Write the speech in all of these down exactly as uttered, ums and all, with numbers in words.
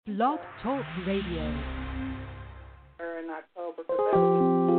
Blog Talk Radio. Or in October, because that was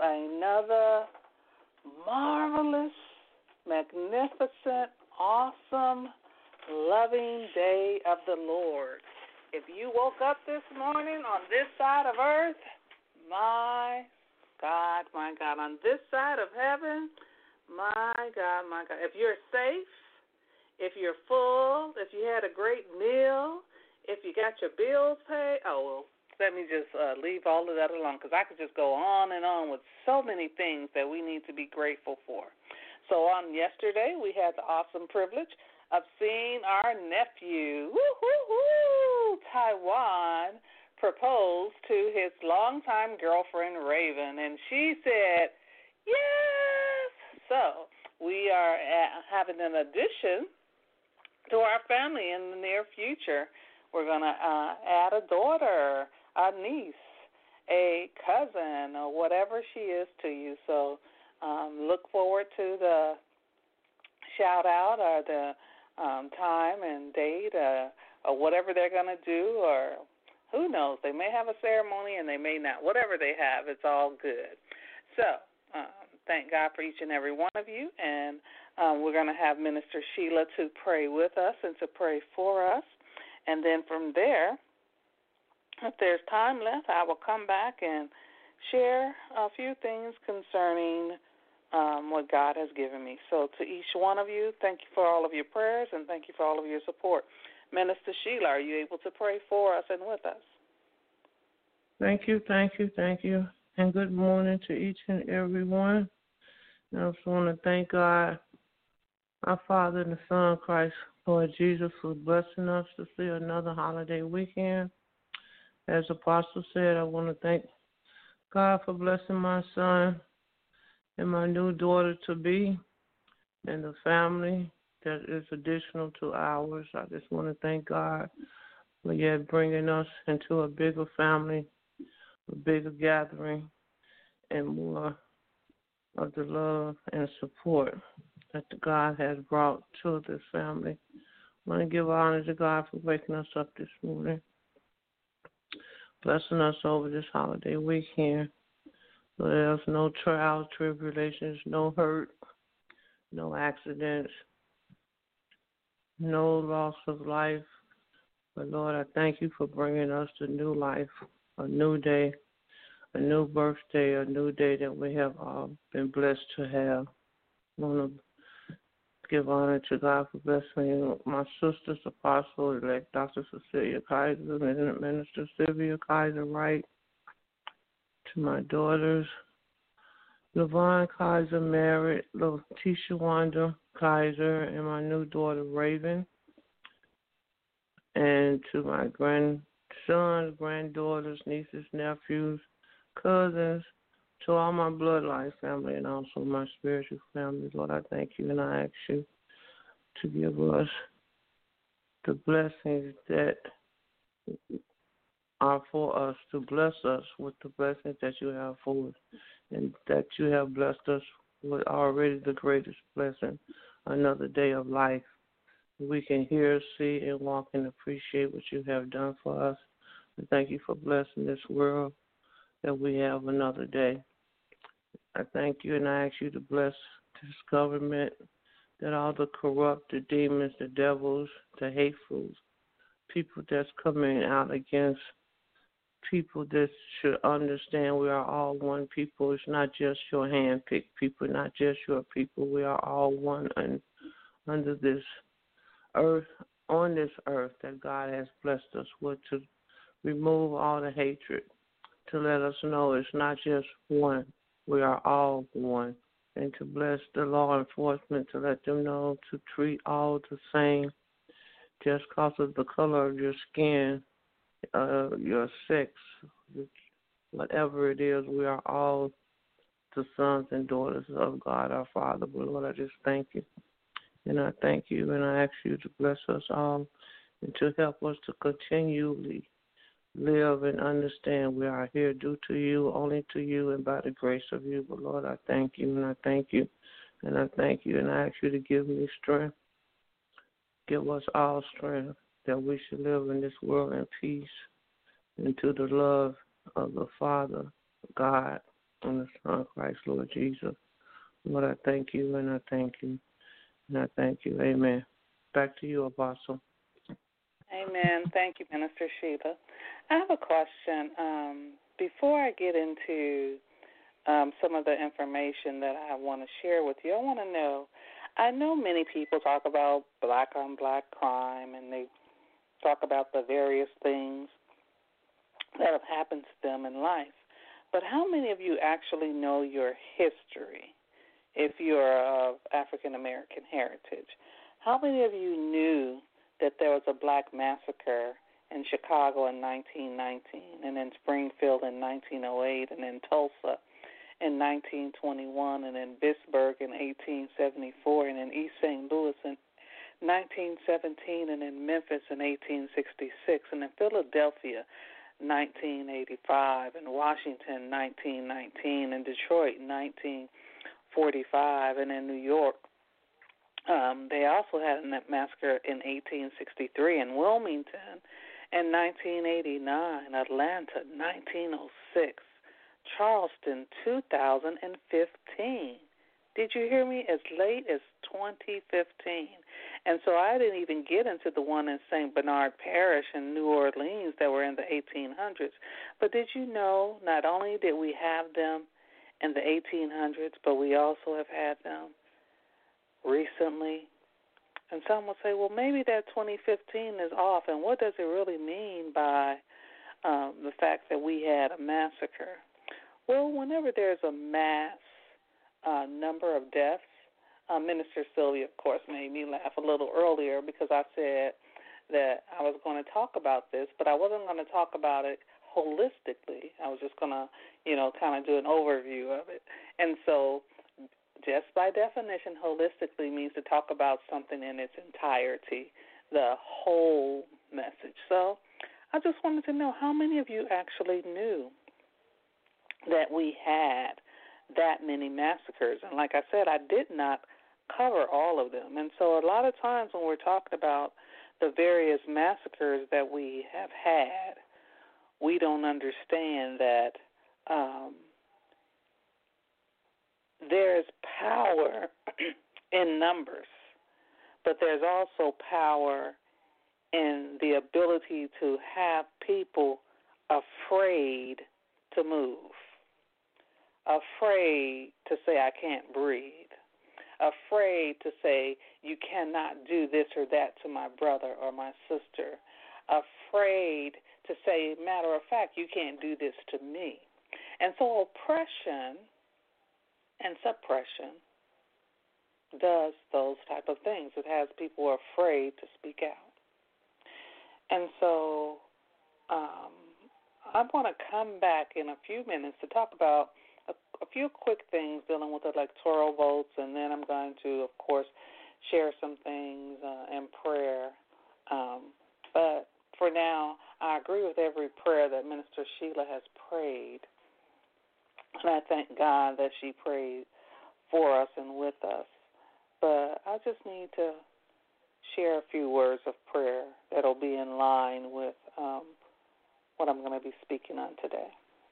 another marvelous, magnificent, awesome, loving day of the Lord. If you woke up this morning on this side of earth, my God, my God, on this side of heaven, my God, my God. If you're safe, if you're full, if you had a great meal, if you got your bills paid, oh, well, let me just uh, leave all of that alone because I could just go on and on with so many things that we need to be grateful for. So on yesterday, we had the awesome privilege of seeing our nephew, woo, woo, woo, Taiwan, propose to his longtime girlfriend, Raven, and she said, yes. So we are at, having an addition to our family in the near future. We're going to uh, add a daughter, a niece, a cousin, or whatever she is to you. So um, look forward to the shout-out or the um, time and date uh, or whatever they're going to do, or who knows. They may have a ceremony and they may not. Whatever they have, it's all good. So um, thank God for each and every one of you, and um, we're going to have Minister Sheila to pray with us and to pray for us. And then from there, if there's time left, I will come back and share a few things concerning um, what God has given me. So to each one of you, thank you for all of your prayers and thank you for all of your support. Minister Sheila, are you able to pray for us and with us? Thank you, thank you, thank you. And good morning to each and every one. I also want to thank God, our Father and the Son, Christ, Lord Jesus, for blessing us to see another holiday weekend. As Apostle said, I want to thank God for blessing my son and my new daughter-to-be and the family that is additional to ours. I just want to thank God for yet bringing us into a bigger family, a bigger gathering, and more of the love and support that God has brought to this family. I want to give honor to God for waking us up this morning, blessing us over this holiday weekend. So there's no trials, tribulations, no hurt, no accidents, no loss of life. But Lord, I thank you for bringing us to new life, a new day, a new birthday, a new day that we have all been blessed to have. I want to give honor to God for blessing my sisters, Apostle elect Doctor Cecilia Kaiser, Minister Sylvia Kaiser Wright, to my daughters, Lavon Kaiser Merritt, Tisha Wanda Kaiser, and my new daughter Raven, and to my grandsons, granddaughters, nieces, nephews, cousins, to all my bloodline family and also my spiritual family. Lord, I thank you and I ask you to give us the blessings that are for us, to bless us with the blessings that you have for us, and that you have blessed us with already the greatest blessing, another day of life. We can hear, see, and walk and appreciate what you have done for us. And thank you for blessing this world that we have another day. I thank you and I ask you to bless this government, that all the corrupt, the demons, the devils, the hatefuls, people that's coming out against people that should understand we are all one people. It's not just your hand-picked people, not just your people. We are all one un- under this earth, on this earth that God has blessed us with, to remove all the hatred, to let us know it's not just one. We are all one. And to bless the law enforcement, to let them know to treat all the same just because of the color of your skin, uh, your sex, whatever it is. We are all the sons and daughters of God our Father. But Lord, I just thank you. And I thank you and I ask you to bless us all and to help us to continually live and understand we are here due to you, only to you, and by the grace of you. But Lord, I thank you and I thank you and I thank you and I ask you to give me strength. Give us all strength that we should live in this world in peace and to the love of the Father, God, on the Son of Christ, Lord Jesus. Lord, I thank you and I thank you and I thank you. Amen. Back to you, Apostle. Amen. Thank you, Minister Sheila. I have a question. Um, before I get into um, some of the information that I want to share with you, I want to know, I know many people talk about black on black crime and they talk about the various things that have happened to them in life. But how many of you actually know your history if you're of African American heritage? How many of you knew that there was a black massacre in Chicago in nineteen nineteen, and in Springfield in nineteen oh eight, and in Tulsa in nineteen twenty-one, and in Pittsburgh in eighteen seventy-four, and in East Saint Louis in nineteen seventeen, and in Memphis in eighteen sixty-six, and in Philadelphia nineteen eighty-five, in Washington nineteen nineteen, in Detroit nineteen forty-five, and in New York um, they also had a massacre in eighteen sixty-three, in Wilmington in nineteen eighty-nine, Atlanta nineteen oh six, Charleston two thousand fifteen. Did you hear me? As late as twenty fifteen. And so I didn't even get into the one in Saint Bernard Parish in New Orleans that were in the eighteen hundreds. But did you know not only did we have them in the eighteen hundreds, but we also have had them recently? And some will say, well, maybe that twenty fifteen is off, and what does it really mean by um, the fact that we had a massacre? Well, whenever there's a mass uh, number of deaths, uh, Minister Sylvia, of course, made me laugh a little earlier because I said that I was going to talk about this, but I wasn't going to talk about it holistically. I was just going to, you know, kind of do an overview of it. And so just by definition, holistically means to talk about something in its entirety, the whole message. So I just wanted to know how many of you actually knew that we had that many massacres. And like I said, I did not cover all of them. And so a lot of times when we're talking about the various massacres that we have had, we don't understand that um, there's power in numbers, but there's also power in the ability to have people afraid to move, afraid to say, I can't breathe, afraid to say, you cannot do this or that to my brother or my sister, afraid to say, matter of fact, you can't do this to me. And so oppression and suppression does those type of things. It has people afraid to speak out. And so um, I want to come back in a few minutes to talk about a, a few quick things dealing with electoral votes, and then I'm going to, of course, share some things uh, in prayer. Um, but for now, I agree with every prayer that Minister Sheila has prayed, and I thank God that she prayed for us and with us. But I just need to share a few words of prayer that will be in line with um, what I'm going to be speaking on today.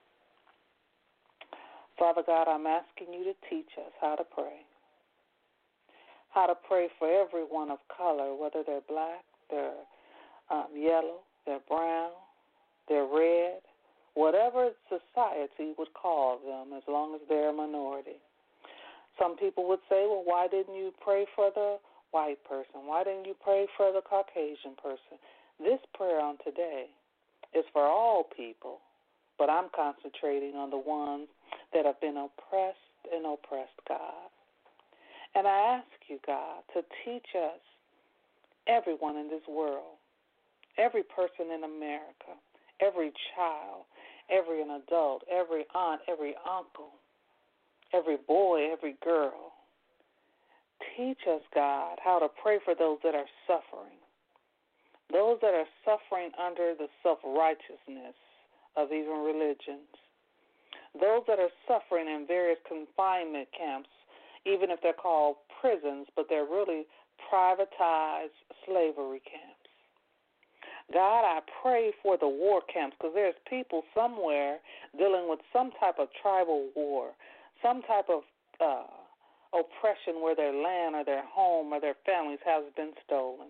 Father God, I'm asking you to teach us how to pray, how to pray for everyone of color, whether they're black, they're um, yellow, they're brown, they're red, whatever society would call them, as long as they're a minority. Some people would say, well, why didn't you pray for the white person? Why didn't you pray for the Caucasian person? This prayer on today is for all people, but I'm concentrating on the ones that have been oppressed and oppressed, God. And I ask you, God, to teach us, everyone in this world, every person in America, every child, every an adult, every aunt, every uncle, every boy, every girl. Teach us, God, how to pray for those that are suffering, those that are suffering under the self-righteousness of even religions, those that are suffering in various confinement camps, even if they're called prisons, but they're really privatized slavery camps. God, I pray for the war camps because there's people somewhere dealing with some type of tribal war, some type of uh, oppression where their land or their home or their families has been stolen.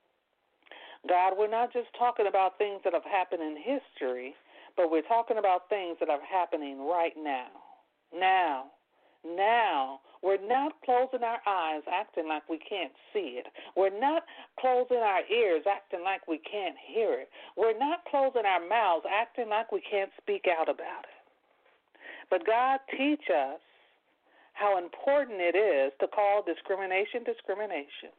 God, we're not just talking about things that have happened in history, but we're talking about things that are happening right now. Now. Now. We're not closing our eyes acting like we can't see it. We're not closing our ears acting like we can't hear it. We're not closing our mouths acting like we can't speak out about it. But God, teach us how important it is to call discrimination discrimination,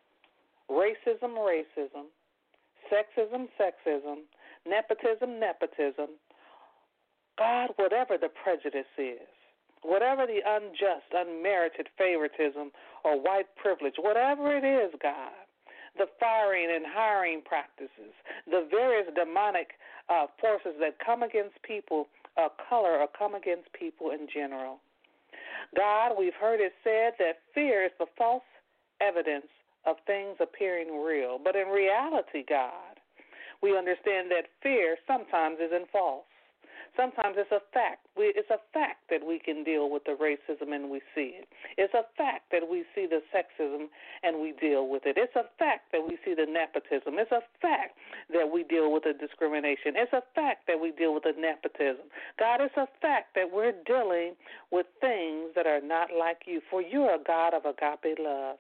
racism racism, sexism sexism, nepotism nepotism. God, whatever the prejudice is, whatever the unjust, unmerited favoritism or white privilege, whatever it is, God, the firing and hiring practices, the various demonic uh, forces that come against people of color or come against people in general. God, we've heard it said that fear is the false evidence of things appearing real. But in reality, God, we understand that fear sometimes isn't false. Sometimes it's a fact. We, it's a fact that we can deal with the racism and we see it. It's a fact that we see the sexism and we deal with it. It's a fact that we see the nepotism. It's a fact that we deal with the discrimination. It's a fact that we deal with the nepotism. God, it's a fact that we're dealing with things that are not like you, for you're a God of agape love.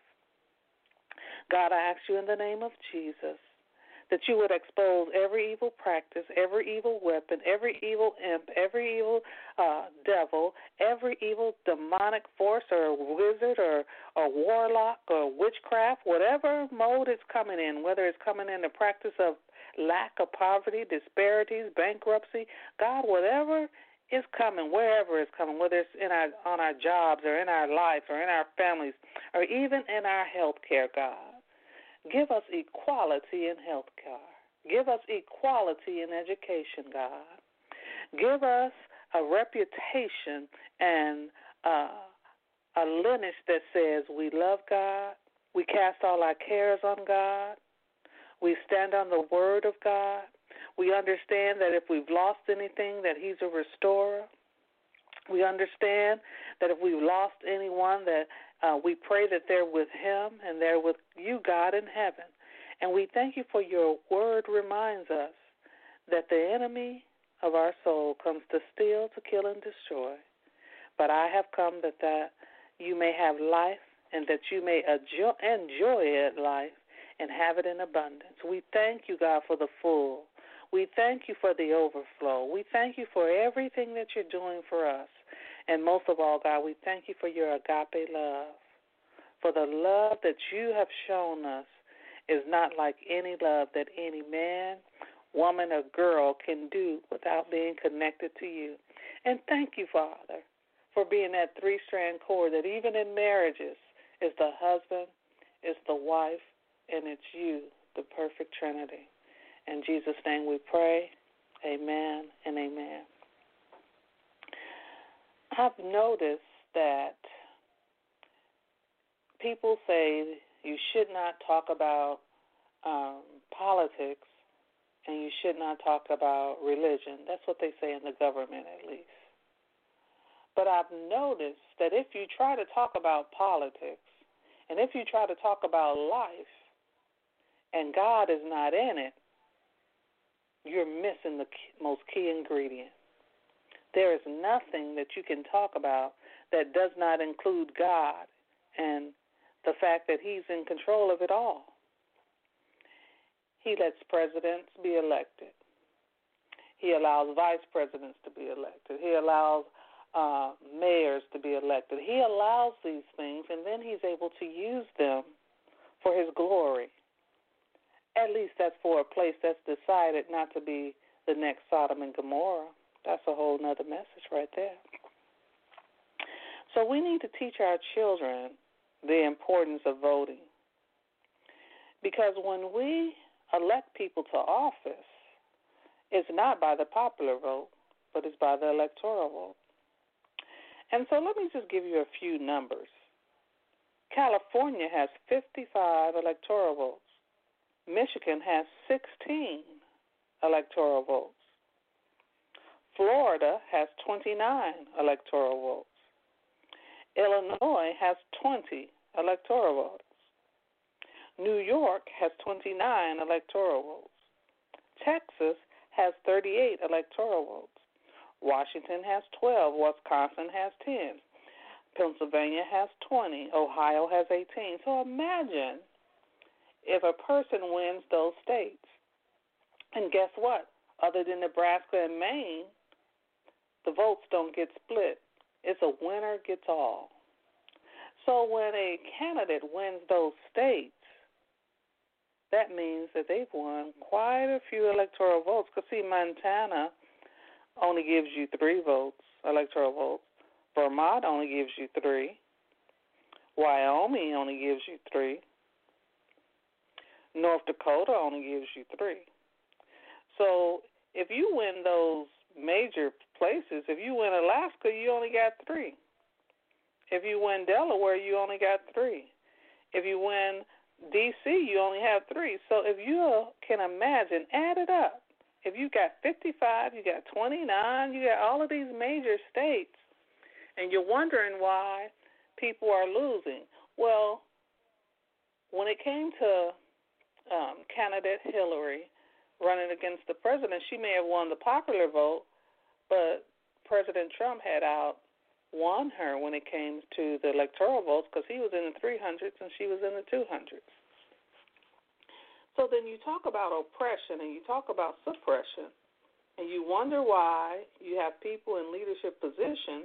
God, I ask you in the name of Jesus that you would expose every evil practice, every evil weapon, every evil imp, every evil uh, devil, every evil demonic force or wizard or, or warlock or witchcraft, whatever mode it's coming in, whether it's coming in the practice of lack of poverty, disparities, bankruptcy, God, whatever is coming, wherever it's coming, whether it's in our, on our jobs or in our life or in our families or even in our health care, God. Give us equality in health care. Give us equality in education, God. Give us a reputation and uh, a lineage that says we love God, we cast all our cares on God, we stand on the word of God, we understand that if we've lost anything, that he's a restorer. We understand that if we've lost anyone, that uh, we pray that they're with him and they're with you, God, in heaven. And we thank you for your word reminds us that the enemy of our soul comes to steal, to kill, and destroy. But I have come that, that you may have life and that you may enjoy, enjoy it, life, and have it in abundance. We thank you, God, for the full. We thank you for the overflow. We thank you for everything that you're doing for us. And most of all, God, we thank you for your agape love, for the love that you have shown us is not like any love that any man, woman, or girl can do without being connected to you. And thank you, Father, for being that three-strand cord that even in marriages is the husband, is the wife, and it's you, the perfect Trinity. In Jesus' name we pray, amen and amen. I've noticed that people say you should not talk about um, politics and you should not talk about religion. That's what they say in the government, at least. But I've noticed that if you try to talk about politics and if you try to talk about life and God is not in it, you're missing the most key ingredient. There is nothing that you can talk about that does not include God and the fact that he's in control of it all. He lets presidents be elected. He allows vice presidents to be elected. He allows uh, mayors to be elected. He allows these things, and then he's able to use them for his glory. At least that's for a place that's decided not to be the next Sodom and Gomorrah. That's a whole nother message right there. So we need to teach our children the importance of voting. Because when we elect people to office, it's not by the popular vote, but it's by the electoral vote. And so let me just give you a few numbers. California has fifty-five electoral votes. Michigan has sixteen electoral votes. Florida has twenty-nine electoral votes. Illinois has twenty electoral votes. New York has twenty-nine electoral votes. Texas has thirty-eight electoral votes. Washington has twelve. Wisconsin has ten. Pennsylvania has twenty. Ohio has eighteen. So imagine if a person wins those states. And guess what? Other than Nebraska and Maine, the votes don't get split. It's a winner gets all. So when a candidate wins those states, that means that they've won quite a few electoral votes. Because, see, Montana only gives you three votes, electoral votes. Vermont only gives you three. Wyoming only gives you three. North Dakota only gives you three. So if you win those major places, if you win Alaska, you only got three. If you win Delaware, you only got three. If you win D C, you only have three. So if you can imagine, add it up. If you got fifty-five, you got twenty-nine, you got all of these major states, and you're wondering why people are losing. Well, when it came to um, candidate Hillary running against the president, she may have won the popular vote, but President Trump had outwon her when it came to the electoral votes because he was in the three hundreds and she was in the two hundreds. So then you talk about oppression and you talk about suppression, and you wonder why you have people in leadership positions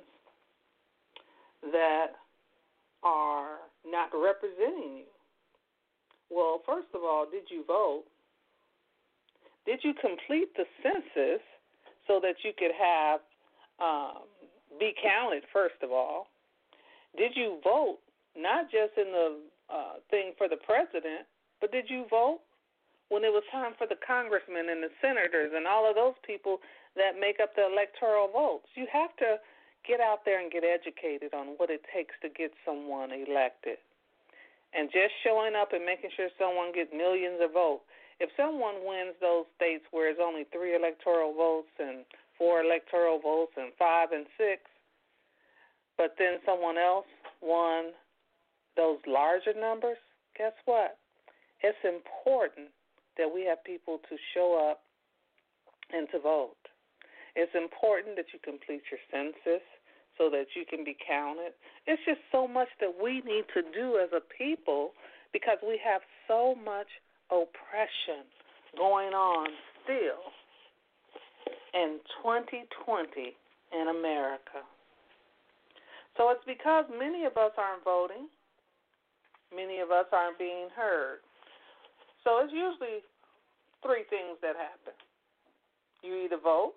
that are not representing you. Well, first of all, did you vote? Did you complete the census so that you could have um, be counted, first of all? Did you vote not just in the uh, thing for the president, but did you vote when it was time for the congressmen and the senators and all of those people that make up the electoral votes? You have to get out there and get educated on what it takes to get someone elected. And just showing up and making sure someone gets millions of votes. If someone wins those states where it's only three electoral votes and four electoral votes and five and six, but then someone else won those larger numbers, guess what? It's important that we have people to show up and to vote. It's important that you complete your census so that you can be counted. It's just so much that we need to do as a people because we have so much oppression going on still in twenty twenty in America. So it's because many of us aren't voting. Many of us aren't being heard. So it's usually three things that happen. You either vote,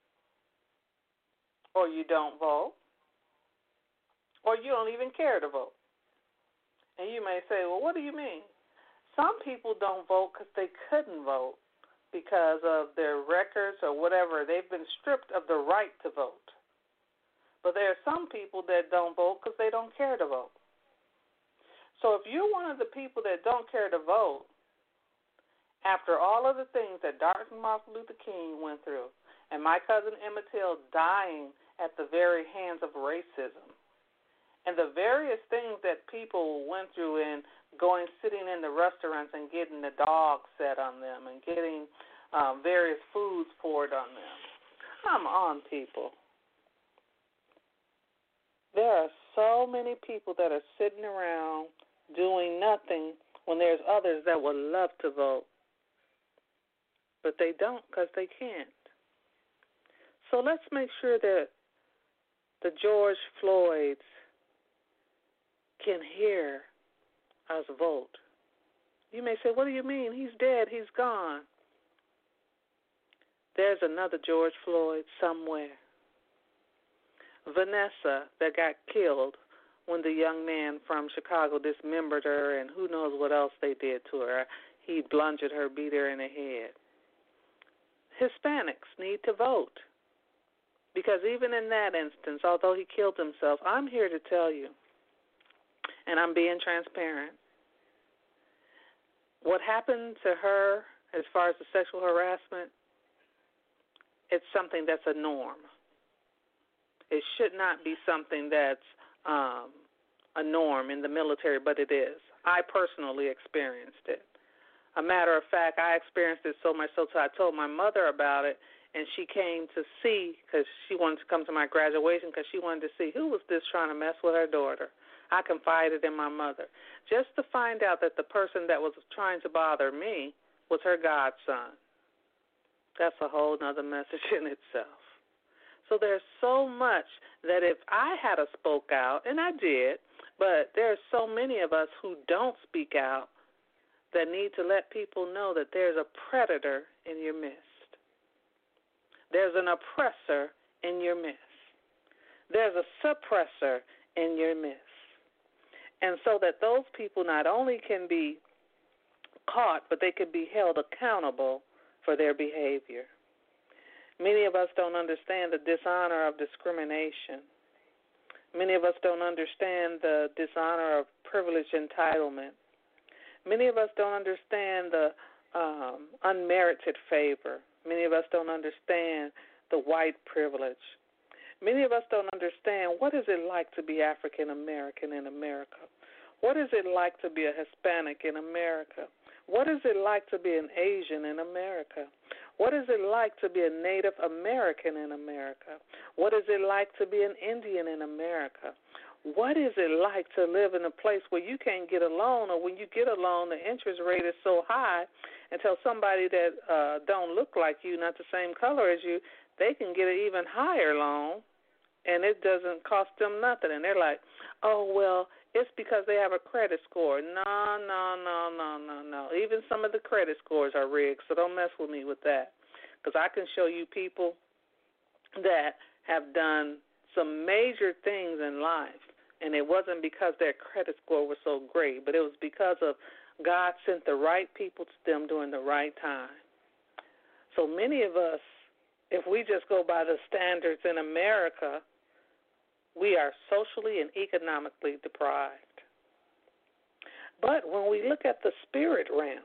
or you don't vote, or you don't even care to vote. And you may say, well, what do you mean? Some people don't vote because they couldn't vote because of their records or whatever. They've been stripped of the right to vote. But there are some people that don't vote because they don't care to vote. So if you're one of the people that don't care to vote, after all of the things that Doctor Martin Luther King went through and my cousin Emmett Till dying at the very hands of racism, and the various things that people went through in going, sitting in the restaurants and getting the dog set on them and getting um, various foods poured on them. Come on, people. There are so many people that are sitting around doing nothing when there's others that would love to vote. But they don't because they can't. So let's make sure that the George Floyds can hear us vote. You may say, what do you mean? He's dead. He's gone. There's another George Floyd somewhere. Vanessa that got killed when the young man from Chicago dismembered her and who knows what else they did to her. He bludgeoned her, beat her in the head. Hispanics need to vote. Because even in that instance, although he killed himself, I'm here to tell you, and I'm being transparent, what happened to her as far as the sexual harassment, it's something that's a norm. It should not be something that's um, a norm in the military, but it is. I personally experienced it. A matter of fact, I experienced it so much so I told my mother about it, and she came to see because she wanted to come to my graduation because she wanted to see who was this trying to mess with her daughter. I confided in my mother just to find out that the person that was trying to bother me was her godson. That's a whole other message in itself. So there's so much that if I had a spoke out, and I did, but there's so many of us who don't speak out that need to let people know that there's a predator in your midst. There's an oppressor in your midst. There's a suppressor in your midst. And so that those people not only can be caught, but they can be held accountable for their behavior. Many of us don't understand the dishonor of discrimination. Many of us don't understand the dishonor of privilege entitlement. Many of us don't understand the um, unmerited favor. Many of us don't understand the white privilege. Many of us don't understand what is it like to be African American in America. What is it like to be a Hispanic in America? What is it like to be an Asian in America? What is it like to be a Native American in America? What is it like to be an Indian in America? What is it like to live in a place where you can't get a loan, or when you get a loan, the interest rate is so high until somebody that uh, don't look like you, not the same color as you, they can get an even higher loan, and it doesn't cost them nothing. And they're like, oh, well, it's because they have a credit score. No, no, no, no, no, no. Even some of the credit scores are rigged, so don't mess with me with that. Because I can show you people that have done some major things in life, and it wasn't because their credit score was so great, but it was because of God sent the right people to them during the right time. So many of us, if we just go by the standards in America, we are socially and economically deprived. But when we look at the spirit realm,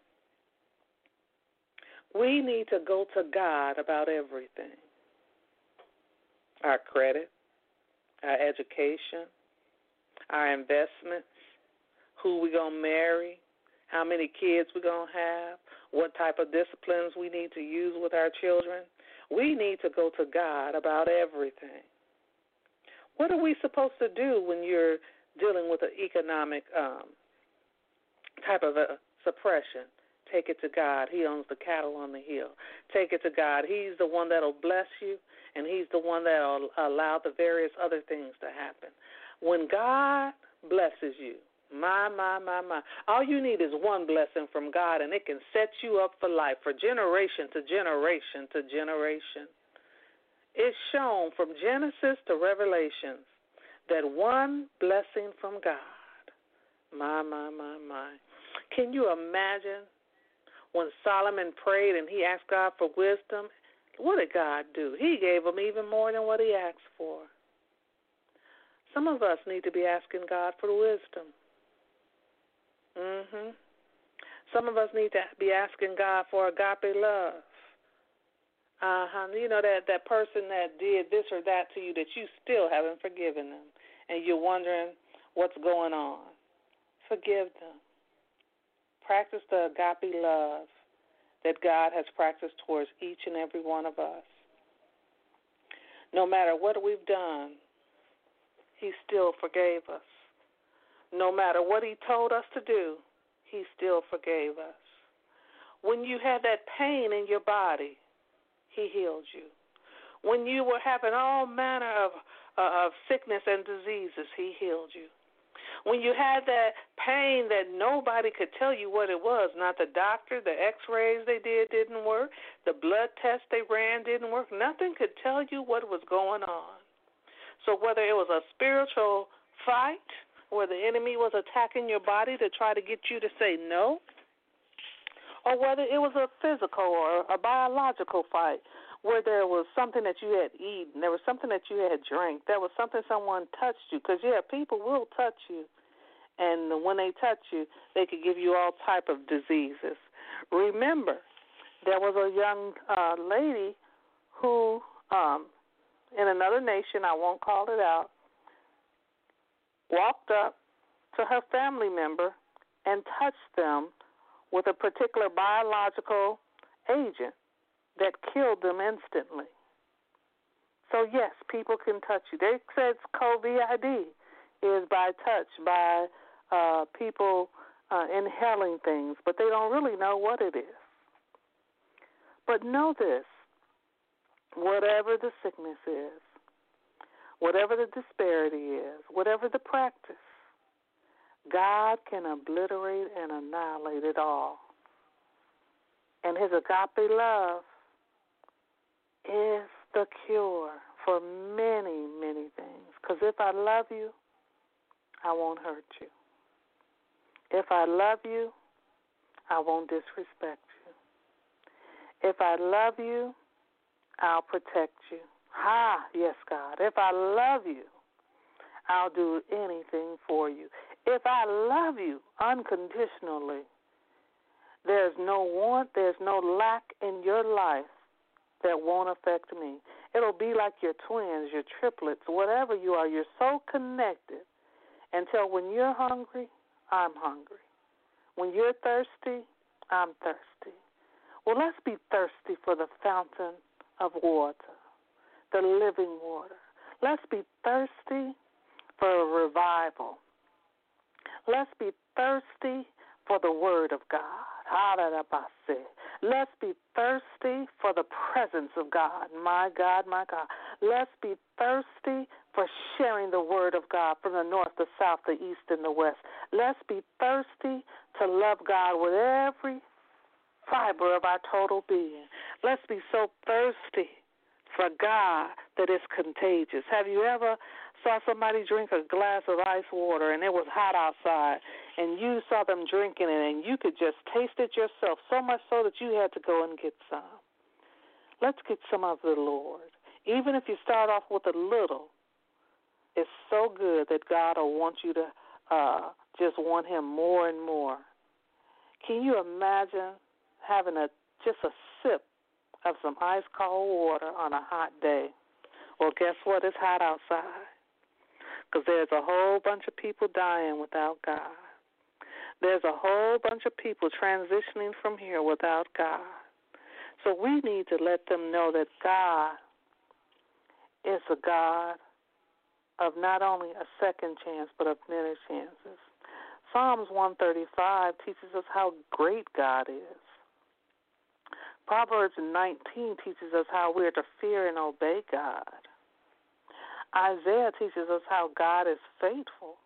we need to go to God about everything. Our credit, our education, our investments, who we're going to marry, how many kids we're going to have, what type of disciplines we need to use with our children. We need to go to God about everything. What are we supposed to do when you're dealing with an economic um, type of a suppression? Take it to God. He owns the cattle on the hill. Take it to God. He's the one that will bless you, and he's the one that will allow the various other things to happen. When God blesses you, my, my, my, my, all you need is one blessing from God, and it can set you up for life, for generation to generation to generation. It's shown from Genesis to Revelations that one blessing from God, my, my, my, my. Can you imagine when Solomon prayed and he asked God for wisdom? What did God do? He gave him even more than what he asked for. Some of us need to be asking God for wisdom. Mm-hmm. Some of us need to be asking God for agape love. Uh-huh. You know, that, that person that did this or that to you that you still haven't forgiven them, and you're wondering what's going on. Forgive them. Practice the agape love that God has practiced towards each and every one of us. No matter what we've done, he still forgave us. No matter what he told us to do, he still forgave us. When you had that pain in your body, he healed you. When you were having all manner of, uh, of sickness and diseases, he healed you. When you had that pain that nobody could tell you what it was, not the doctor, the x-rays they did didn't work, the blood tests they ran didn't work, nothing could tell you what was going on. So whether it was a spiritual fight, where the enemy was attacking your body to try to get you to say no, or whether it was a physical or a biological fight where there was something that you had eaten, there was something that you had drank, there was something someone touched you, because, yeah, people will touch you, and when they touch you, they could give you all type of diseases. Remember, there was a young uh, lady who, um, in another nation, I won't call it out, walked up to her family member and touched them with a particular biological agent that killed them instantly. So, yes, people can touch you. They said COVID is by touch, by uh, people uh, inhaling things, but they don't really know what it is. But know this, whatever the sickness is, whatever the disparity is, whatever the practice, God can obliterate and annihilate it all. And his agape love is the cure for many, many things. Because if I love you, I won't hurt you. If I love you, I won't disrespect you. If I love you, I'll protect you. Ha, yes, God. If I love you, I'll do anything for you. If I love you unconditionally, there's no want, there's no lack in your life that won't affect me. It'll be like your twins, your triplets, whatever you are. You're so connected until when you're hungry, I'm hungry. When you're thirsty, I'm thirsty. Well, let's be thirsty for the fountain of water, the living water. Let's be thirsty for a revival. Let's be thirsty for the word of God. Let's be thirsty for the presence of God. My God, my God. Let's be thirsty for sharing the word of God from the north, the south, the east, and the west. Let's be thirsty to love God with every fiber of our total being. Let's be so thirsty for God that it's contagious. Have you ever saw somebody drink a glass of ice water and it was hot outside and you saw them drinking it and you could just taste it yourself, so much so that you had to go and get some? Let's get some of the Lord. Even if you start off with a little, it's so good that God will want you to uh, just want him more and more. Can you imagine having a just a sip of some ice-cold water on a hot day? Well, guess what? It's hot outside because there's a whole bunch of people dying without God. There's a whole bunch of people transitioning from here without God. So we need to let them know that God is a God of not only a second chance but of many chances. Psalms one thirty-five teaches us how great God is. Proverbs nineteen teaches us how we are to fear and obey God. Isaiah teaches us how God is faithful.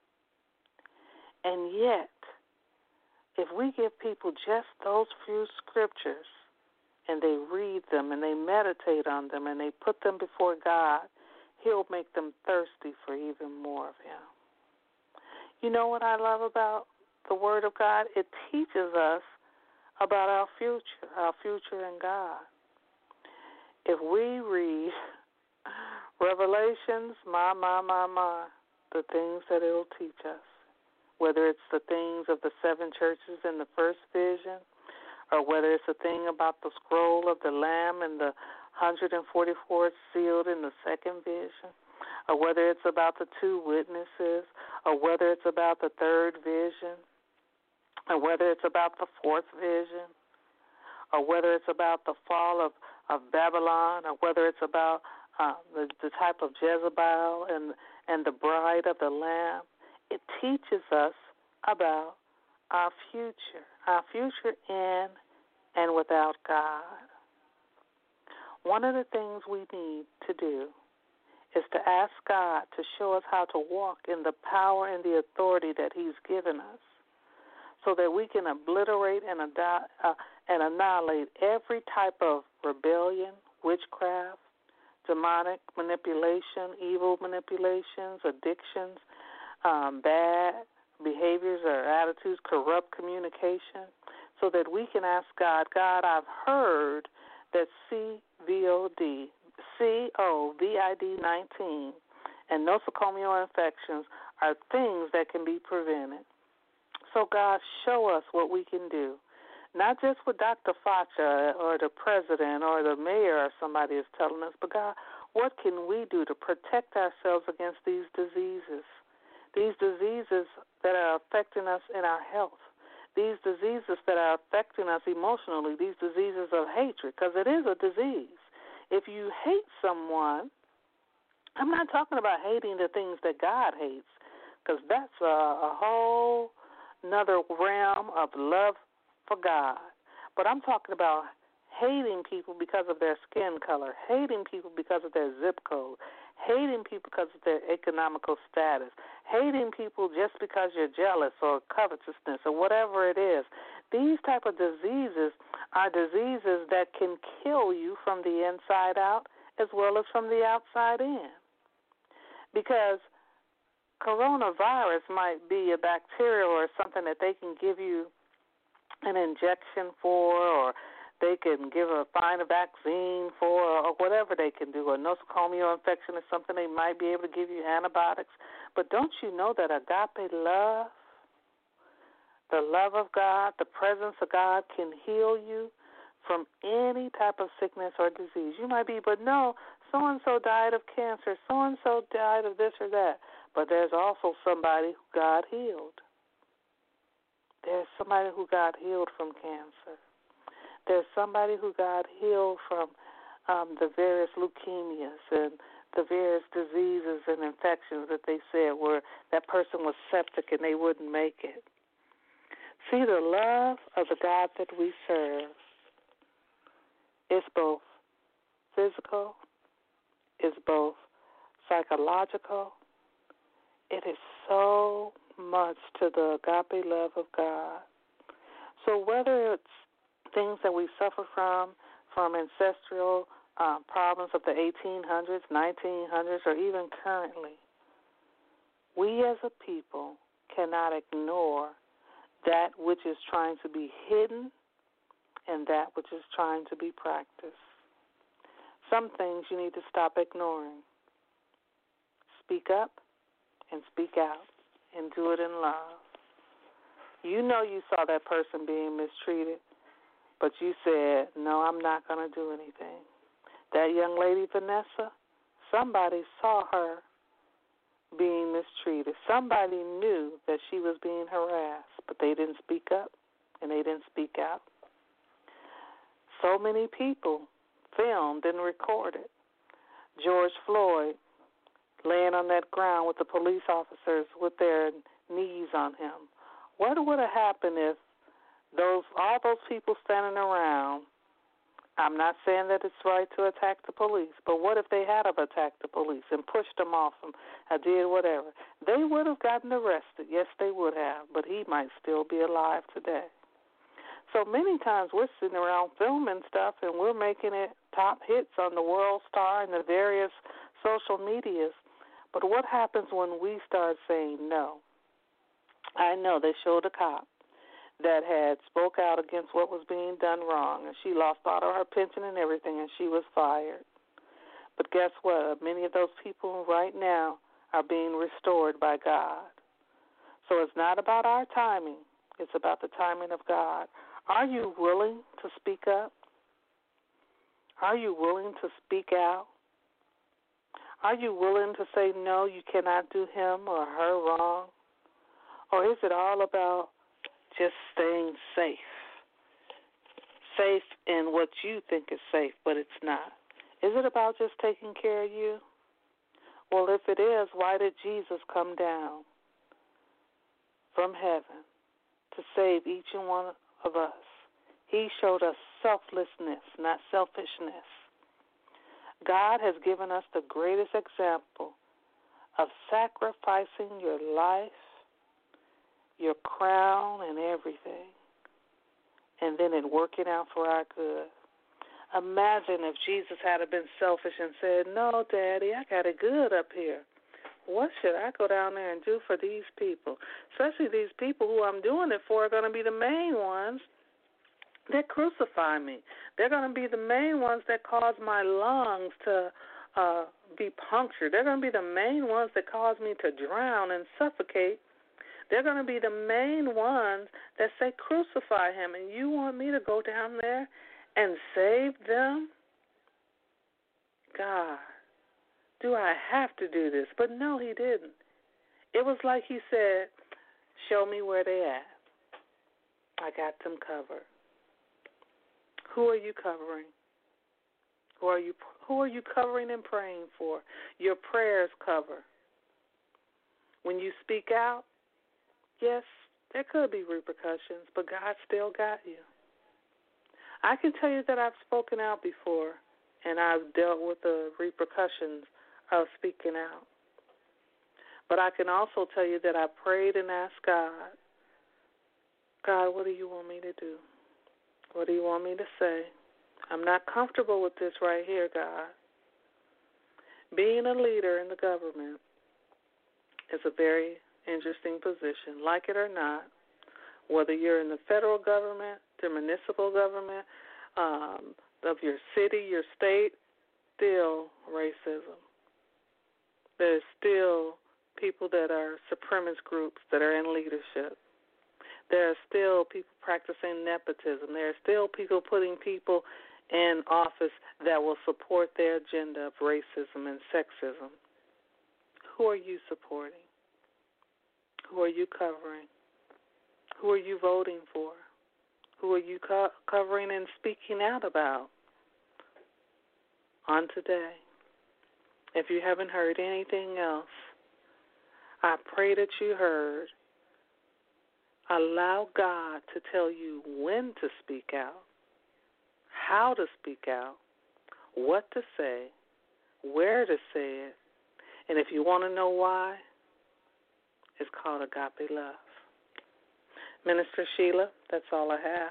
And yet, if we give people just those few scriptures and they read them and they meditate on them and they put them before God, he'll make them thirsty for even more of him. You know what I love about the Word of God? It teaches us about our future, our future in God. If we read Revelations, my, my, my, my, the things that it'll teach us, whether it's the things of the seven churches in the first vision, or whether it's a thing about the scroll of the Lamb and the one hundred forty-four sealed in the second vision, or whether it's about the two witnesses, or whether it's about the third vision, or whether it's about the fourth vision, or whether it's about the fall of, of Babylon, or whether it's about uh, the, the type of Jezebel and, and the bride of the Lamb, it teaches us about our future, our future in and without God. One of the things we need to do is to ask God to show us how to walk in the power and the authority that he's given us so that we can obliterate and, adi- uh, and annihilate every type of rebellion, witchcraft, demonic manipulation, evil manipulations, addictions, um, bad behaviors or attitudes, corrupt communication, so that we can ask God, God, I've heard that C V O D, C O V I D nineteen, and nosocomial infections are things that can be prevented. So, God, show us what we can do, not just what Doctor Fauci or the president or the mayor or somebody is telling us, but, God, what can we do to protect ourselves against these diseases, these diseases that are affecting us in our health, these diseases that are affecting us emotionally, these diseases of hatred, because it is a disease. If you hate someone, I'm not talking about hating the things that God hates, because that's a, a whole another realm of love for God. But I'm talking about hating people because of their skin color, hating people because of their zip code, hating people because of their economical status, hating people just because you're jealous or covetousness or whatever it is. These type of diseases are diseases that can kill you from the inside out as well as from the outside in. Because coronavirus might be a bacteria or something that they can give you an injection for, or they can give a find a vaccine for, or whatever they can do. A nosocomial infection is something they might be able to give you antibiotics. But don't you know that agape love, the love of God, the presence of God can heal you from any type of sickness or disease? You might be, but no, so-and-so died of cancer, so-and-so died of this or that. But there's also somebody who God healed. There's somebody who God healed from cancer. There's somebody who God healed from um, the various leukemias and the various diseases and infections that they said were that person was septic and they wouldn't make it. See, the love of the God that we serve is both physical, is both psychological. It is so much to the agape love of God. So whether it's things that we suffer from, from ancestral um, problems of the eighteen hundreds, nineteen hundreds, or even currently, we as a people cannot ignore that which is trying to be hidden and that which is trying to be practiced. Some things you need to stop ignoring. Speak up and speak out and do it in love. You know you saw that person being mistreated, but you said, no, I'm not going to do anything. That young lady, Vanessa, somebody saw her being mistreated. Somebody knew that she was being harassed, but they didn't speak up and they didn't speak out. So many people filmed and recorded George Floyd laying on that ground with the police officers with their knees on him. What would have happened if those all those people standing around, I'm not saying that it's right to attack the police, but what if they had have attacked the police and pushed them off them or did whatever? They would have gotten arrested. Yes, they would have, but he might still be alive today. So many times we're sitting around filming stuff and we're making it top hits on the World Star and the various social medias. But what happens when we start saying no? I know they showed a cop that had spoke out against what was being done wrong, and she lost all of her pension and everything, and she was fired. But guess what? Many of those people right now are being restored by God. So it's not about our timing. It's about the timing of God. Are you willing to speak up? Are you willing to speak out? Are you willing to say, no, you cannot do him or her wrong? Or is it all about just staying safe? Safe in what you think is safe, but it's not. Is it about just taking care of you? Well, if it is, why did Jesus come down from heaven to save each and one of us? He showed us selflessness, not selfishness. God has given us the greatest example of sacrificing your life, your crown, and everything, and then it working out for our good. Imagine if Jesus had been selfish and said, no, Daddy, I got it good up here. What should I go down there and do for these people? Especially these people who I'm doing it for are going to be the main ones that crucify me. They're going to be the main ones that cause my lungs to uh, be punctured. They're going to be the main ones that cause me to drown and suffocate. They're going to be the main ones that say, crucify him. And you want me to go down there and save them? God, do I have to do this? But no, he didn't. It was like he said, show me where they at. I got them covered. Who are you covering? Who are you who are you covering and praying for? Your prayers cover. When you speak out, yes, there could be repercussions, but God still got you. I can tell you that I've spoken out before, and I've dealt with the repercussions of speaking out. But I can also tell you that I prayed and asked God, God, what do you want me to do? What do you want me to say? I'm not comfortable with this right here, God. Being a leader in the government is a very interesting position, like it or not. Whether you're in the federal government, the municipal government, um, of your city, your state, still racism. There's still people that are supremacist groups that are in leadership. There are still people practicing nepotism. There are still people putting people in office that will support their agenda of racism and sexism. Who are you supporting? Who are you covering? Who are you voting for? Who are you co- covering and speaking out about on today? If you haven't heard anything else, I pray that you heard. Allow God to tell you when to speak out, how to speak out, what to say, where to say it, and if you want to know why, it's called agape love. Minister Sheila, that's all I have.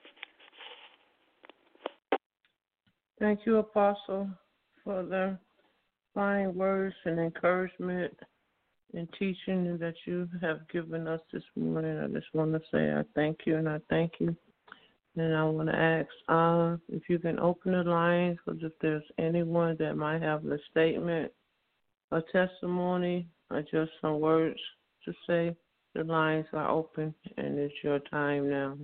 Thank you, Apostle, for the fine words and encouragement and teaching that you have given us this morning. I just want to say I thank you and I thank you. And I want to ask uh, if you can open the lines, because if there's anyone that might have a statement, a testimony, or just some words to say, the lines are open and it's your time now.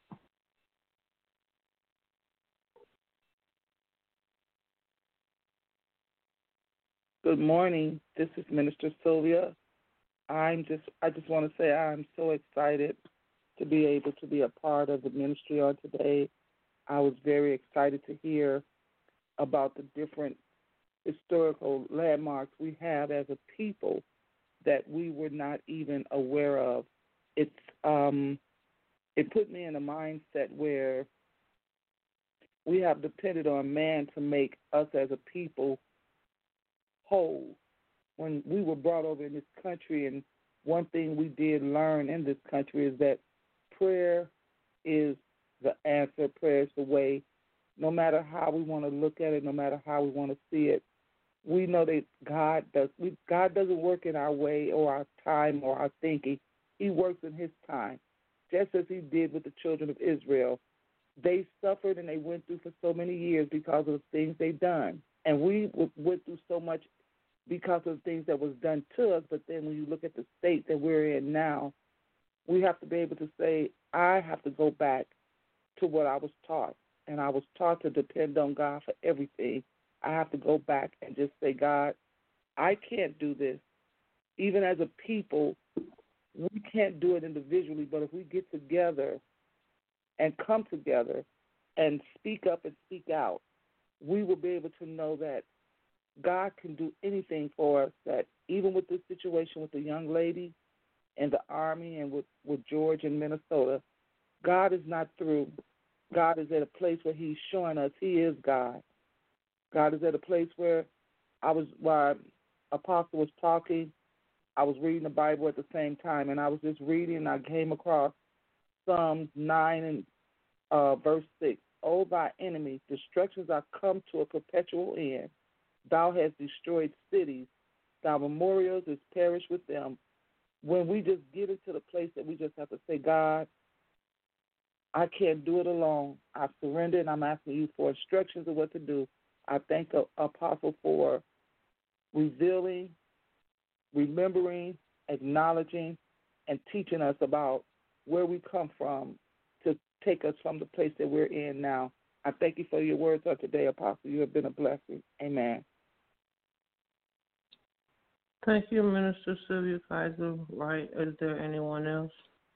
Good morning. This is Minister Sylvia. I'm just I just want to say I'm so excited to be able to be a part of the ministry on today. I was very excited to hear about the different historical landmarks we have as a people that we were not even aware of. It's um, it put me in a mindset where we have depended on man to make us as a people whole. When we were brought over in this country, and one thing we did learn in this country is that prayer is the answer, prayer is the way. No matter how we want to look at it, no matter how we want to see it, we know that God does. We, God doesn't work in our way or our time or our thinking. He works in His time, just as He did with the children of Israel. They suffered and they went through for so many years because of the things they done, and we went through so much because of things that was done to us. But then when you look at the state that we're in now, we have to be able to say, I have to go back to what I was taught. And I was taught to depend on God for everything. I have to go back and just say, God, I can't do this. Even as a people, we can't do it individually, but if we get together and come together and speak up and speak out, we will be able to know that God can do anything for us, that even with this situation with the young lady in the Army and with, with George in Minnesota, God is not through. God is at a place where He's showing us He is God. God is at a place where I was, while Apostle was talking, I was reading the Bible at the same time, and I was just reading, and I came across Psalms nine and uh, verse six. O thy enemies, destructions are come to a perpetual end. Thou hast destroyed cities. Thy memorials is perished with them. When we just get into the place that we just have to say, God, I can't do it alone. I surrender, and I'm asking you for instructions of what to do. I thank the Apostle for revealing, remembering, acknowledging, and teaching us about where we come from to take us from the place that we're in now. I thank you for your words of today, Apostle. You have been a blessing. Amen. Thank you, Minister Sylvia Kaiser. Right. Is there anyone else?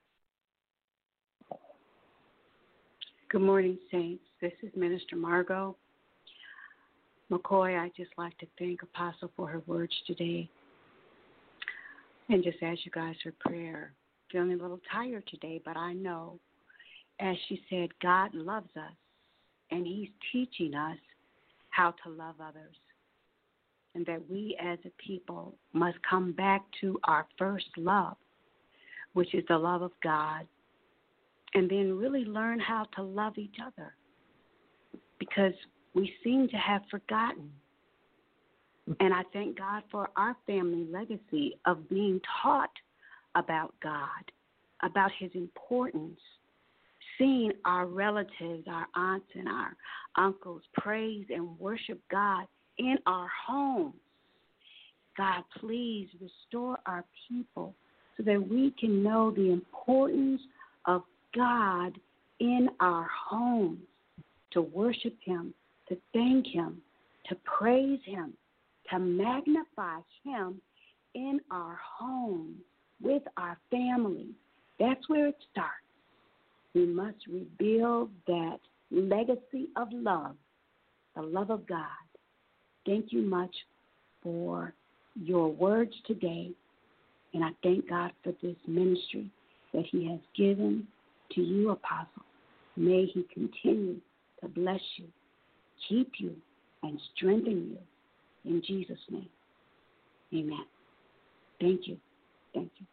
Good morning, Saints. This is Minister Margot McCoy. I'd just like to thank Apostle for her words today. And just ask you guys for prayer. Feeling a little tired today, but I know, as she said, God loves us, and he's teaching us how to love others. And that we as a people must come back to our first love, which is the love of God, and then really learn how to love each other, because we seem to have forgotten. And I thank God for our family legacy of being taught about God, about his importance, seeing our relatives, our aunts and our uncles praise and worship God in our homes. God, please restore our people so that we can know the importance of God in our homes, to worship him, to thank him, to praise him, to magnify him in our homes, with our families. That's where it starts. We must rebuild that legacy of love, the love of God. Thank you much for your words today, and I thank God for this ministry that he has given to you, Apostle. May he continue to bless you, keep you, and strengthen you in Jesus' name. Amen. Thank you. Thank you.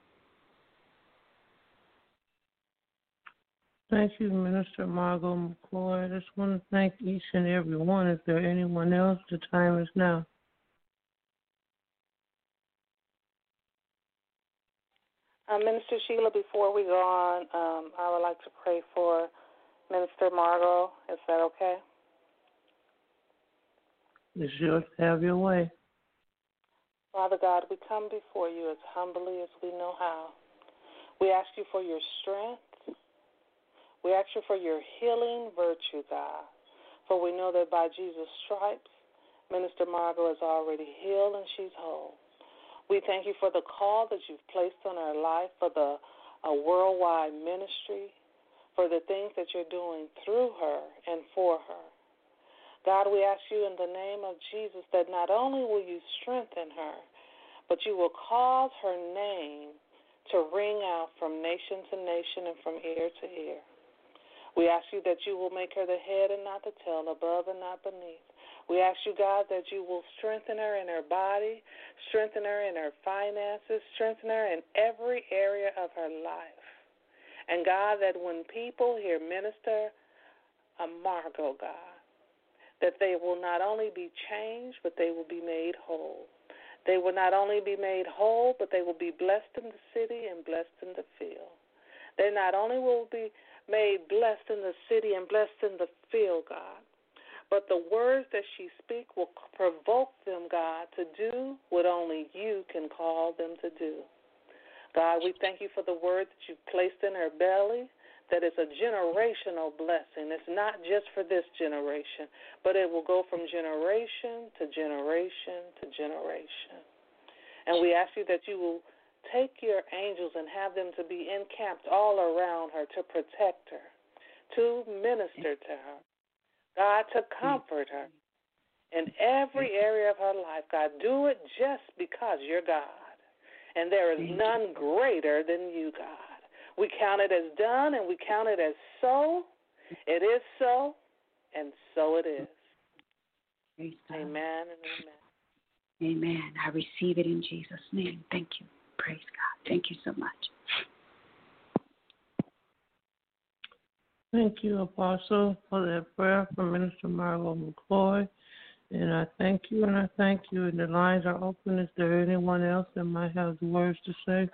Thank you, Minister Margot McCoy. I just want to thank each and every one. Is there anyone else? The time is now. Uh, Minister Sheila, before we go on, um, I would like to pray for Minister Margot. Is that okay? It's yours to have your way. Father God, we come before you as humbly as we know how. We ask you for your strength. We ask you for your healing virtue, God. For we know that by Jesus' stripes, Minister Margot is already healed and she's whole. We thank you for the call that you've placed on her life, for the uh, worldwide ministry, for the things that you're doing through her and for her. God, we ask you in the name of Jesus that not only will you strengthen her, but you will cause her name to ring out from nation to nation and from ear to ear. We ask you that you will make her the head and not the tail, above and not beneath. We ask you, God, that you will strengthen her in her body, strengthen her in her finances, strengthen her in every area of her life. And, God, that when people hear Minister Margot, God, that they will not only be changed, but they will be made whole. They will not only be made whole, but they will be blessed in the city and blessed in the field. They not only will be made blessed in the city and blessed in the field, God, but the words that she speaks will provoke them, God, to do what only you can call them to do. God, we thank you for the word that you've placed in her belly, that is a generational blessing. It's not just for this generation, but it will go from generation to generation to generation. And we ask you that you will take your angels and have them to be encamped all around her to protect her, to minister to her, God, to comfort her in every area of her life. God, do it just because you're God, and there is none greater than you, God. We count it as done, and we count it as so. It is so, and so it is. Amen and amen. Amen. I receive it in Jesus' name. Thank you. Praise God. Thank you so much. Thank you, Apostle, for that prayer from Minister Margot McCoy. And I thank you, and I thank you. And the lines are open. Is there anyone else that might have the words to say?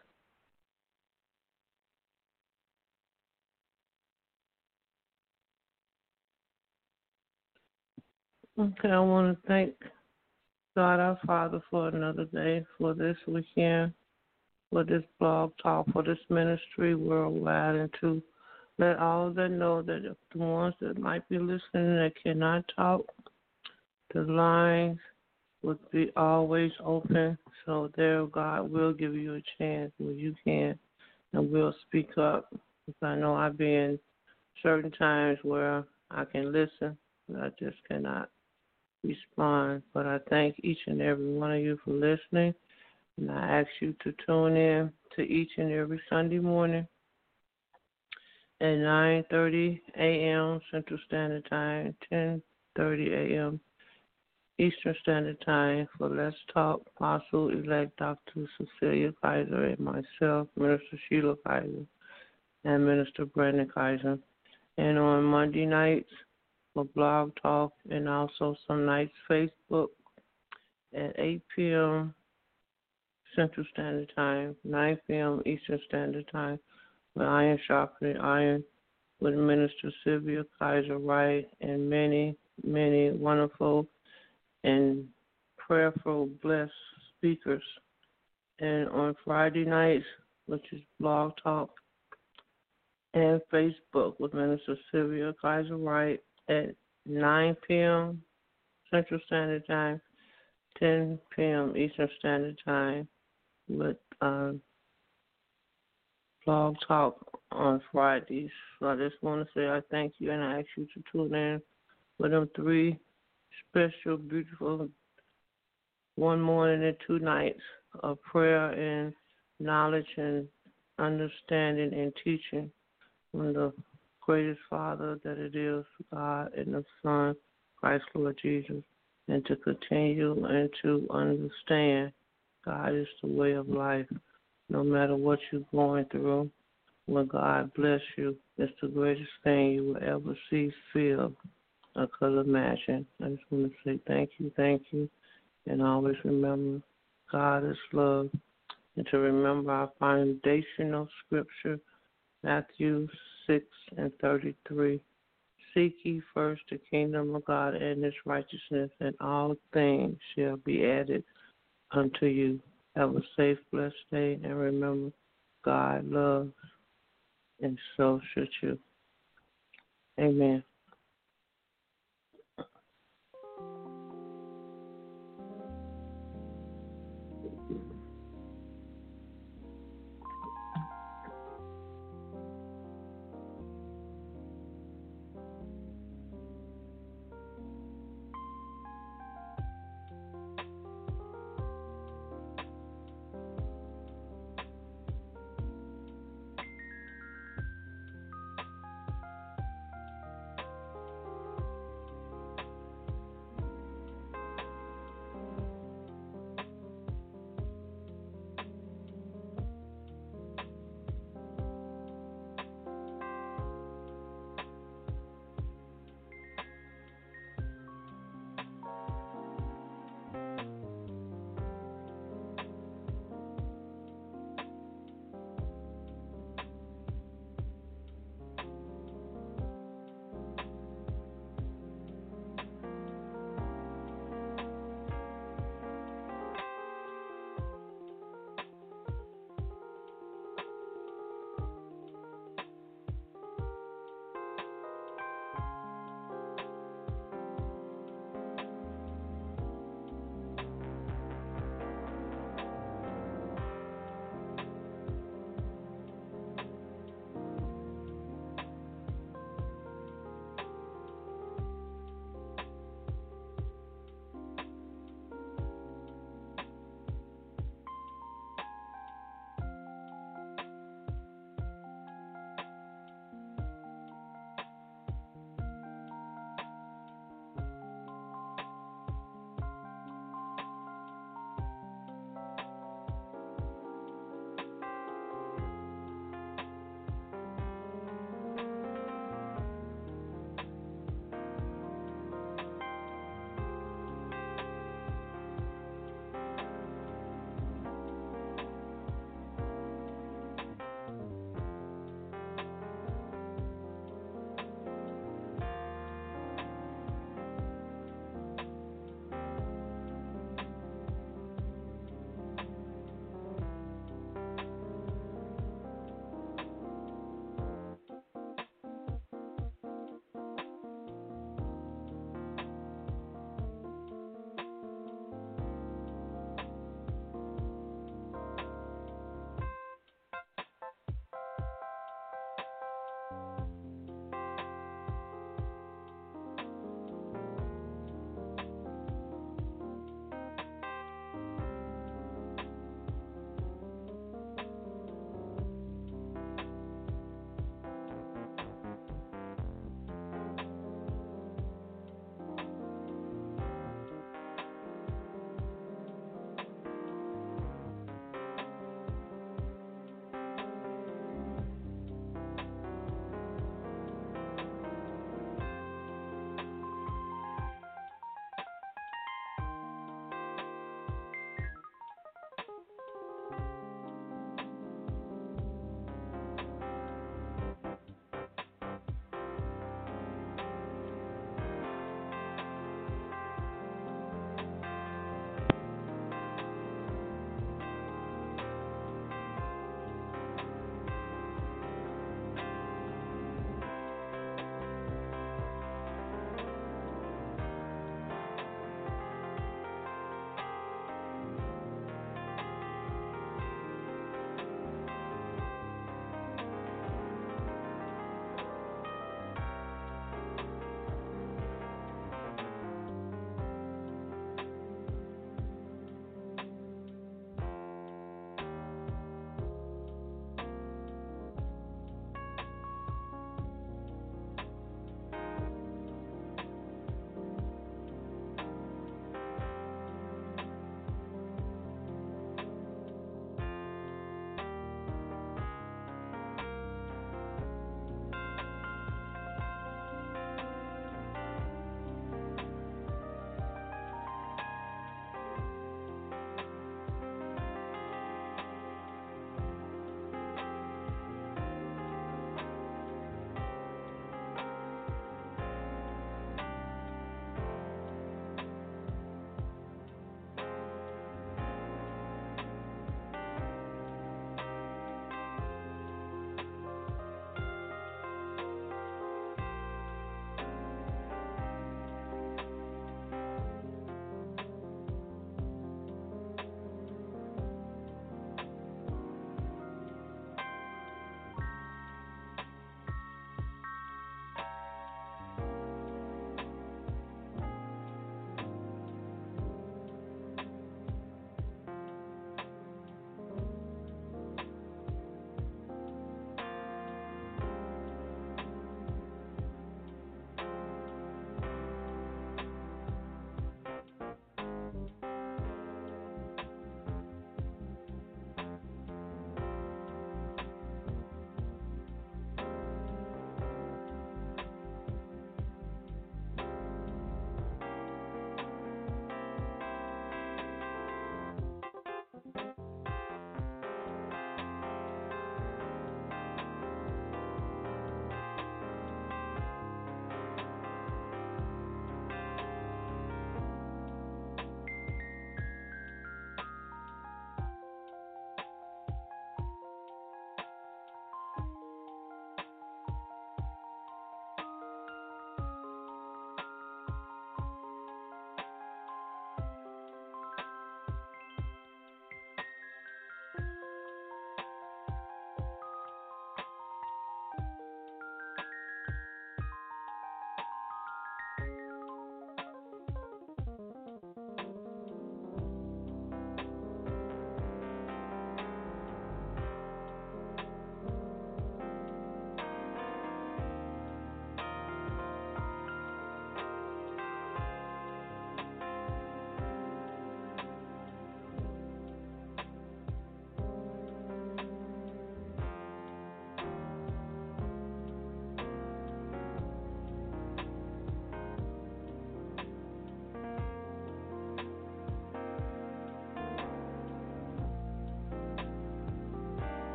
Okay, I want to thank God our Father, for another day, for this weekend, for this blog talk, for this ministry worldwide, and to let all that know that the ones that might be listening that cannot talk, the lines would be always open, so there God will give you a chance where you can and will speak up. Because I know I've been certain times where I can listen, but I just cannot respond. But I thank each and every one of you for listening, and I ask you to tune in to each and every Sunday morning at nine thirty a.m. Central Standard Time, ten thirty a.m. Eastern Standard Time for Let's Talk, Apostle-elect Doctor Cecilia Kaiser and myself, Minister Sheila Kaiser, and Minister Brandon Kaiser. And on Monday nights for Blog Talk, and also some nights Facebook at eight p.m. Central Standard Time, nine p.m. Eastern Standard Time, with Iron Sharpening Iron, with Minister Sylvia Kaiser Wright, and many, many wonderful and prayerful, blessed speakers. And on Friday nights, which is Blog Talk and Facebook with Minister Sylvia Kaiser Wright at nine p.m. Central Standard Time, ten p.m. Eastern Standard Time with um, Blog Talk on Fridays. So I just want to say I thank you, and I ask you to tune in with them three special, beautiful, one morning and two nights of prayer and knowledge and understanding and teaching from the greatest Father that it is, God, and the Son, Christ Lord Jesus, and to continue and to understand God is the way of life. No matter what you're going through, when God bless you, it's the greatest thing you will ever see, feel, or could imagine. I just want to say thank you, thank you, and always remember God is love. And to remember our foundational scripture, Matthew six and thirty-three. Seek ye first the kingdom of God and his righteousness, and all things shall be added unto you. Have a safe, blessed day, and remember, God loves, and so should you. Amen.